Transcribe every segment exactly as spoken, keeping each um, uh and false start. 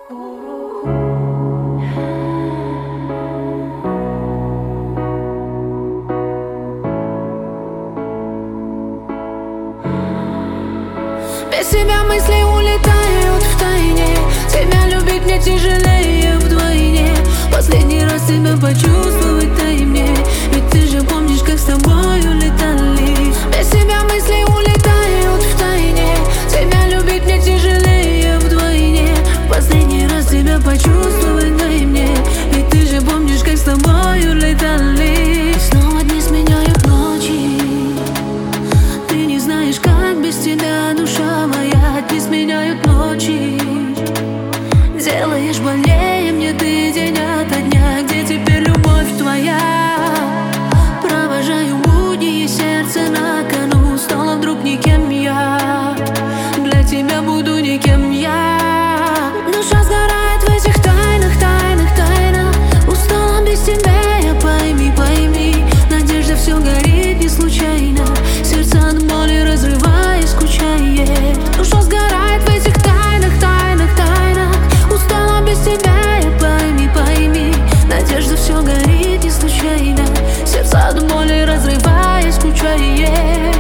Без себя мысли улетают в тайне. Тебя любить мне тяжелее вдвойне. Последний раз тебя почувствовать дай мне. Ведь ты же помнишь, как с тобою летали. Без себя мысли улетают в тайне. Тебя любить мне тяжелее вдвойне. Последний раз тебя почувствовать дай мне. Ведь ты же помнишь, как с тобою летали. Снова дни сменяют ночи. Ты не знаешь, как без тебя, душа моя. Дни сменяют ночи. Делаешь больнее мне ты день ото дня. Где теперь любовь твоя? Провожаю будни и сердце на кону. Стала вдруг никем я. Для тебя буду никем я. Душа сгорает в этих тайнах, тайнах, тайнах. Устала без тебя, я пойми, пойми. Надежда все горит не случайно. Сердце от боли разрываясь скучает. Душа сгорает в этих тайнах, тайнах, тайнах. Устала без тебя, я пойми, пойми. Надежда все горит не случайно. Сердце от боли разрываясь скучает.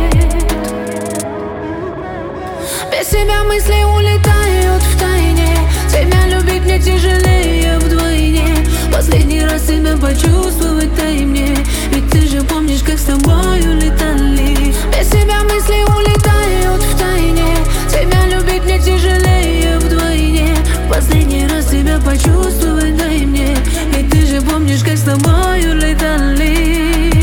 Без тебя мысли улетают в тайне. Тебя любить мне тяжелее вдвойне. Последний раз тебя почувствовать дай мне. Ведь ты же помнишь, как с тобою летали. Без тебя мысли улетают в тайне. Тебя любить мне тяжелее вдвойне. Последний раз тебя почувствовать дай мне. Ведь ты же помнишь, как с тобою летали.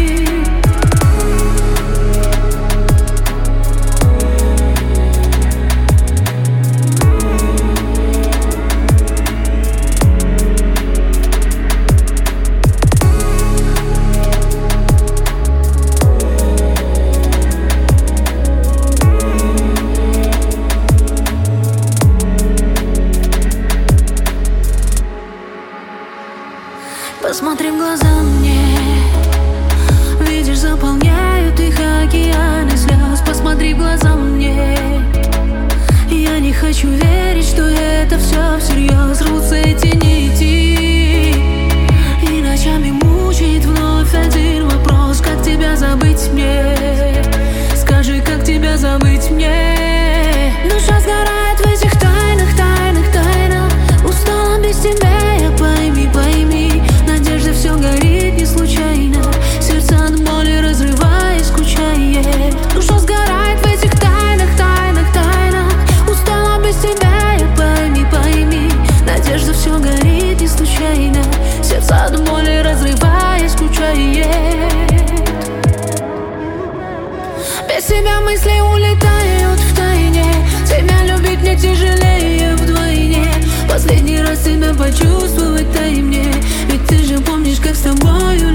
Посмотри в глаза мне. Видишь, заполняют их океаны слез. Посмотри в глаза мне. Я не хочу верить, что это все всерьез. Рвутся эти нити, и ночами мучает вновь один вопрос: как тебя забыть мне? Скажи, как тебя забыть мне? Душа сгорает в этих тайнах, тайнах, тайнах. Устала без тебя, я пойми, пойми. Надежда все горит не случайно. Сердце от боли разрываясь скучает. Душа сгорает в этих тайнах, тайнах, тайнах. Устала без тебя, я пойми, пойми. Надежда все горит не случайно. Сердце от боли разрываясь скучает. Без тебя мысли улетают в тайне. Тебя любить мне тяжелее вдвойне. Последний раз тебя почувствовать дай мне. Ведь ты же помнишь, как с тобою